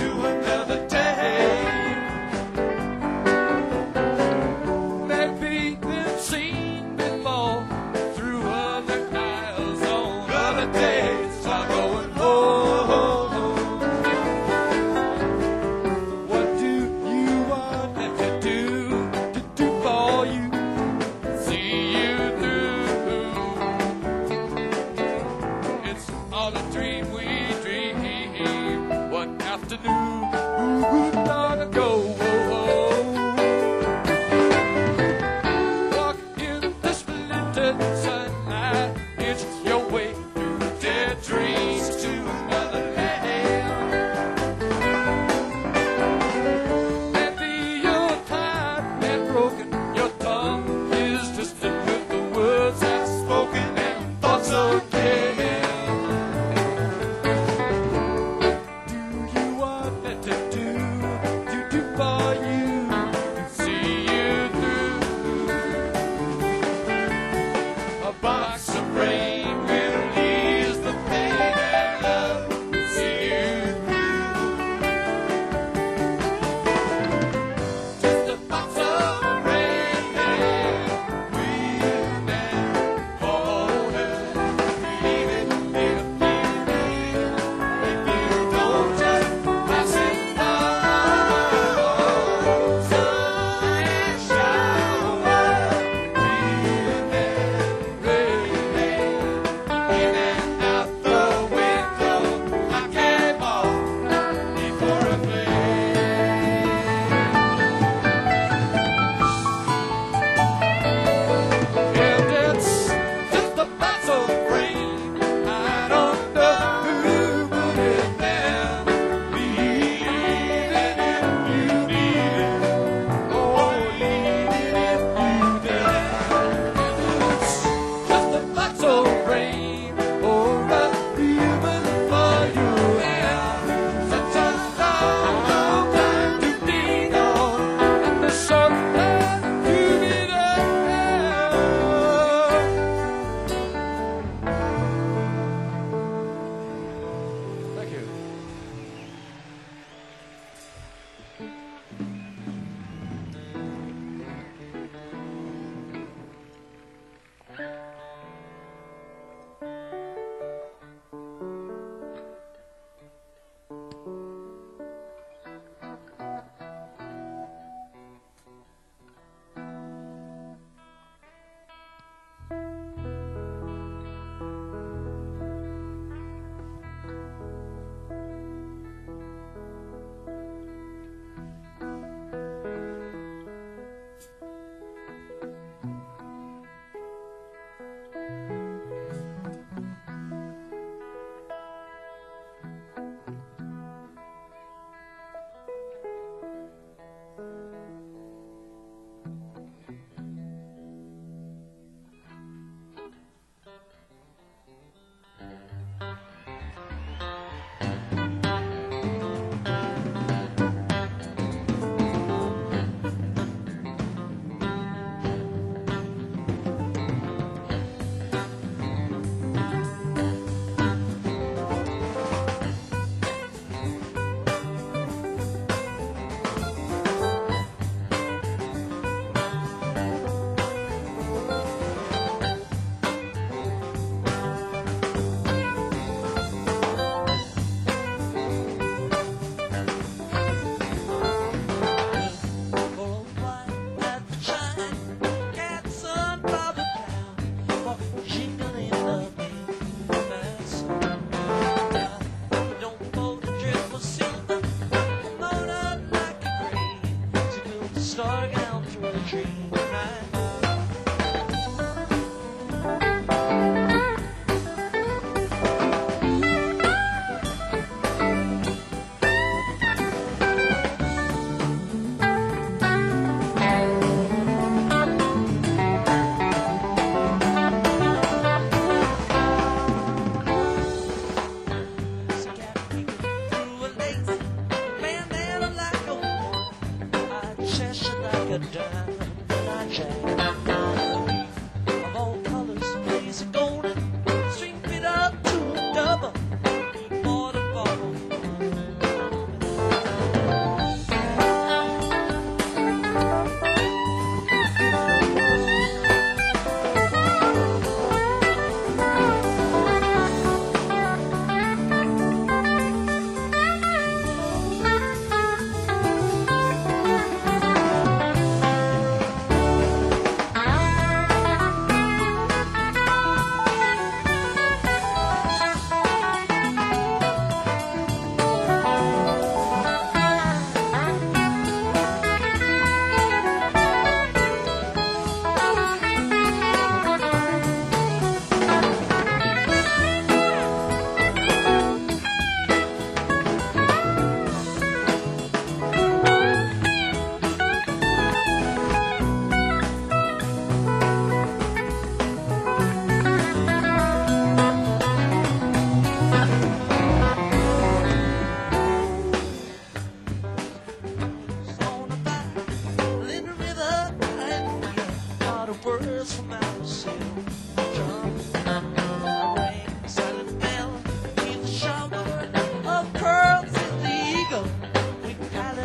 to another day. Maybe been seen before through other eyes on other days. I'm going home. What do you want me to do, to do for you? See you through. It's all a dream we dream. One afternoon, ooh, long ago. Walk in the splintered sunlight. It's your way through dead dreams to another land. Maybe you're tired and broken. Your tongue is twisted with the words I've spoken and thoughts again. Do you want me to do, to do for you, to see you through? A box of rain will ease the pain and love, see you through. Just a box of rain, wind and water, leaving me a feeling. If you don't just pass it by, sun and shower, wind and rain, in and out the window, I came off before a flame. And it's just a box of rain. I don't know who put it there. Leave it if you need it. Oh, leave it if you dare. It's just a box of rain, or a ribbon for your hair. Such a long, long time to be gone, and the short time to be there. Thank you.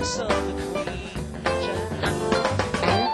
kiss of the Queen Jack.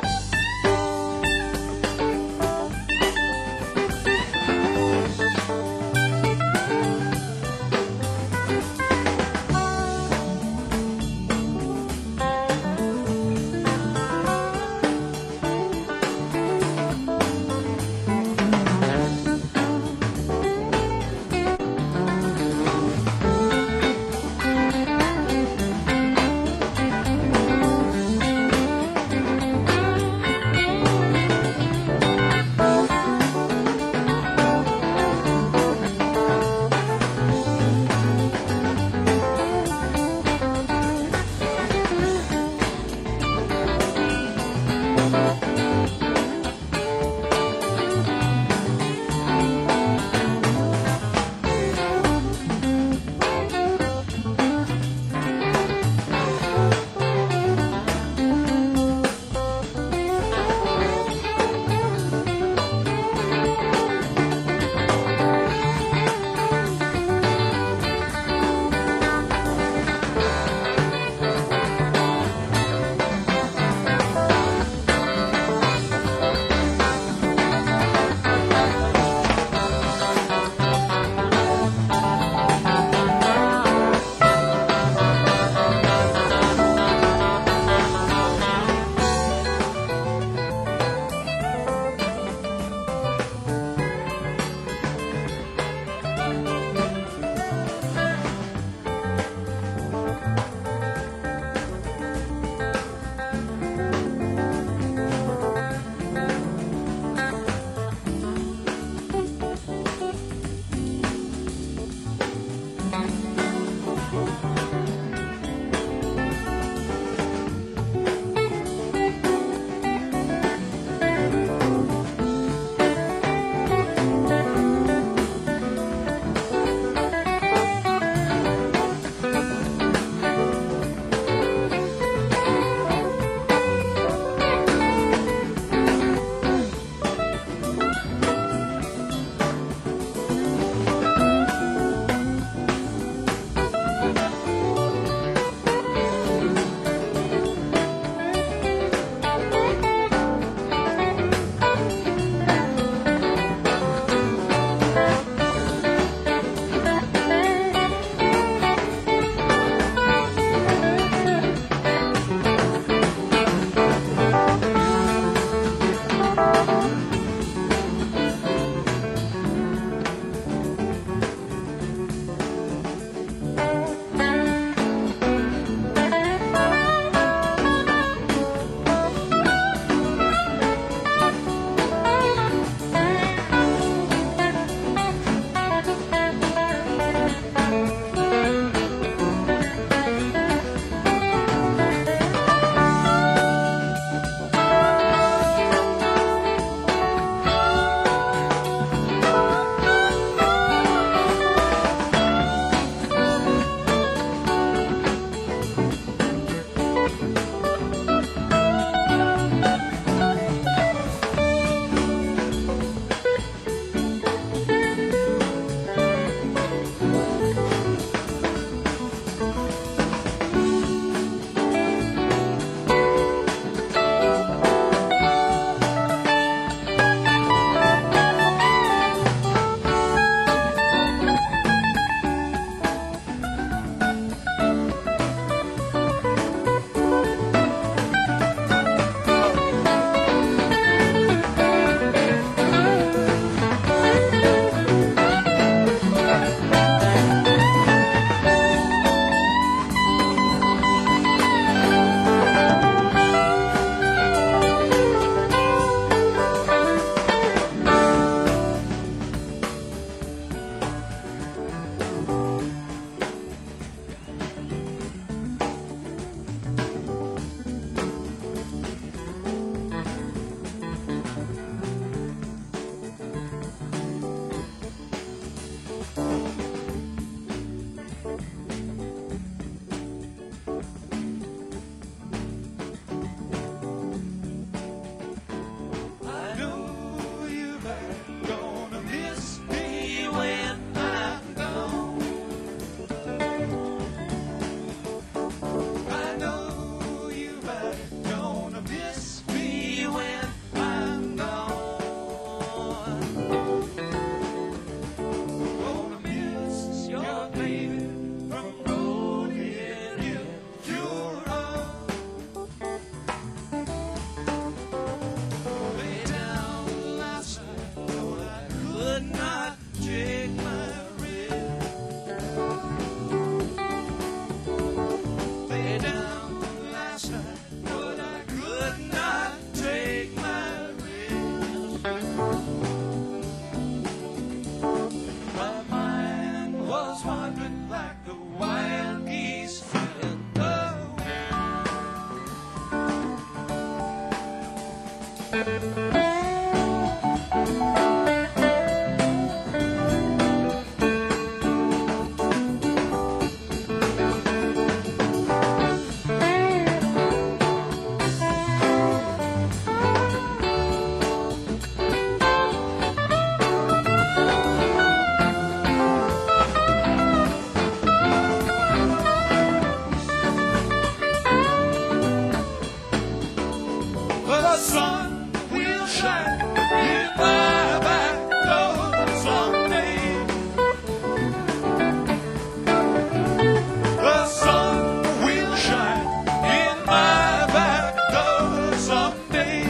The sun will shine in my back door someday. The sun will shine in my back door someday.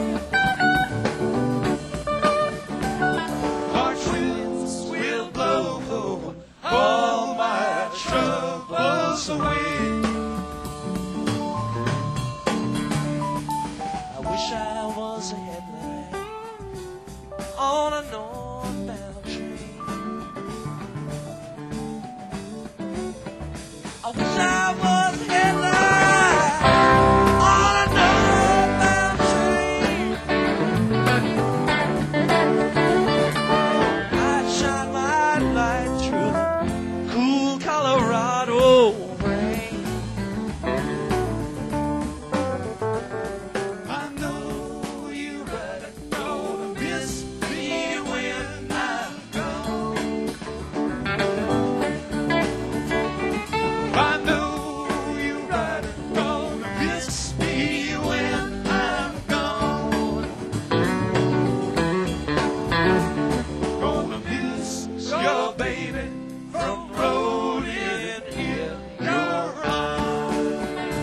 Harsh winds will blow all my troubles away. I wish I was a headlight on a northbound train. I wish I was a headlight on a northbound train. I'd shine my light through the cool Colorado rain. I know you better go to miss me when I'm gone. I know you better go to miss me when I'm gone. Gonna miss your baby from rolling in your arms.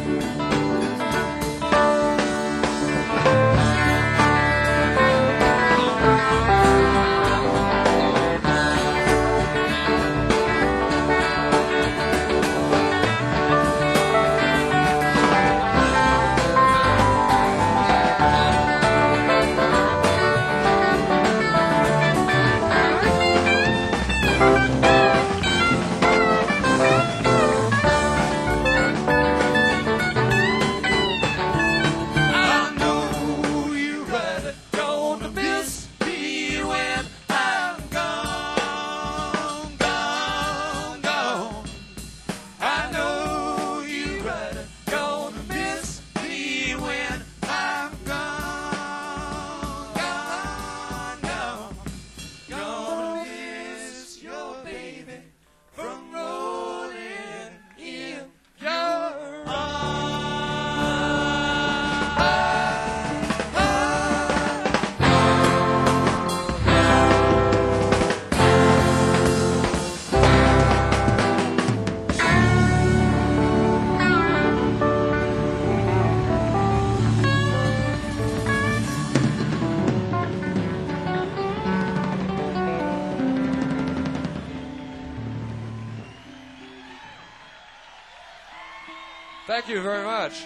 I know you better gonna miss me when I'm gone, gone, gone. I know you better gonna miss me when I'm gone, gone, gone. Gonna miss your baby from rolling in your arms. Thank you very much.